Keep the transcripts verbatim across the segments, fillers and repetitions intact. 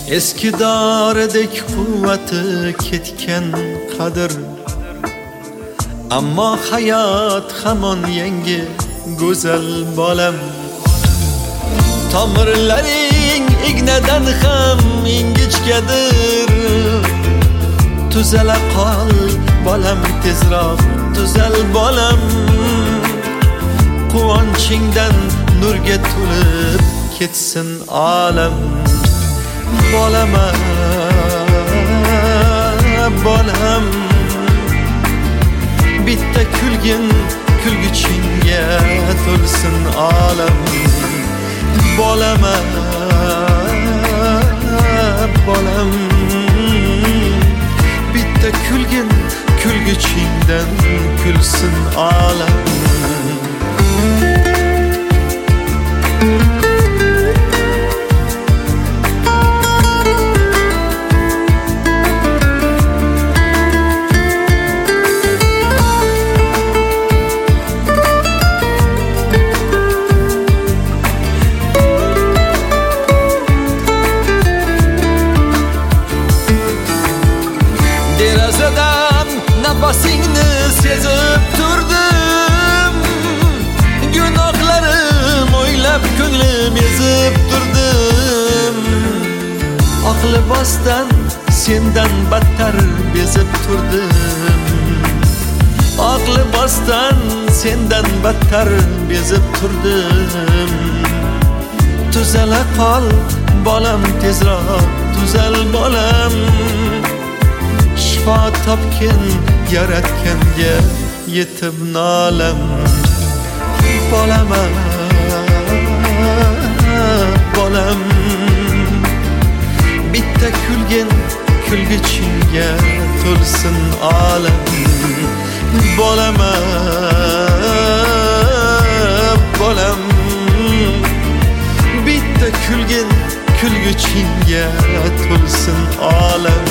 Eski doridek quvvati ketgan qadr, ammo hayot hamon yangi go'zal bolam. Tomirlaring ignadan ham ingichkadir. Tuzala qol bolam, tezroq tuzal bolam. Quvonchingdan nurga to'lib ketsin olam. Bolama, bolam, bitta kulgin kulguchingga to'lsin olam. Bolama, bolam, bitta kulgin kulguchingdan kulsin olam. Derazadan nafasingni sezib turdim. Gunohlarim o'ylab ko'nglim ezib turdim. Oq libosdan sendan battar bezib turdim. Oq libosdan sendan battar bezib turdim. Tuzala qol bolam, tezroq tuzal bolam. Shifo topgin yaratganga yetib nolam. Bolama, bolam, bitta kulgin kulguchingga to'lsin olam. Bolama, bolam, bitta kulgin kulguchingga to'lsin olam.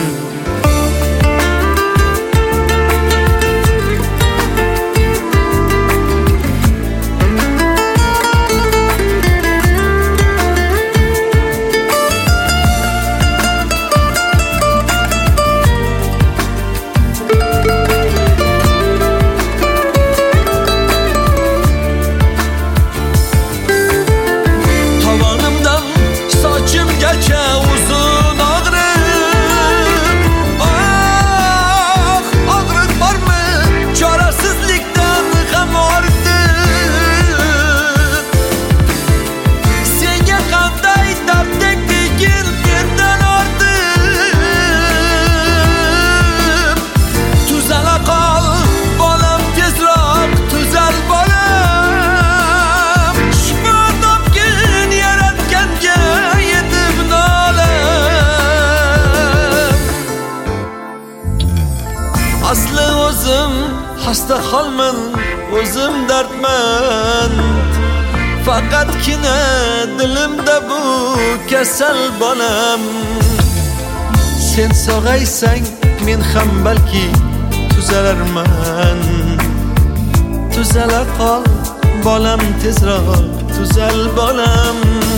Asli o'zim hasta holman, o'zim dardmand. Faqatgina dilimda bu kasal bolam. Sen sog'aysang men ham balki tuzalarman. Tuzala qol bolam, tezroq tuzal bolam.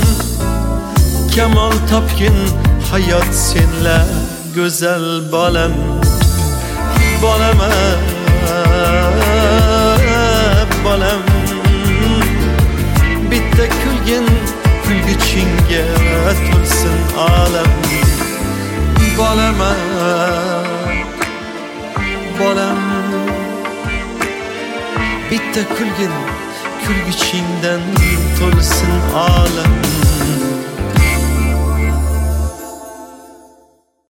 Kamol topgin hayot senla go'zal bolam. Bolama, bolam, bitta kulgin kulguchingga to'lsin olam. Bolama, bolam, bitta kulgin kulguchingdan to'lsin olam.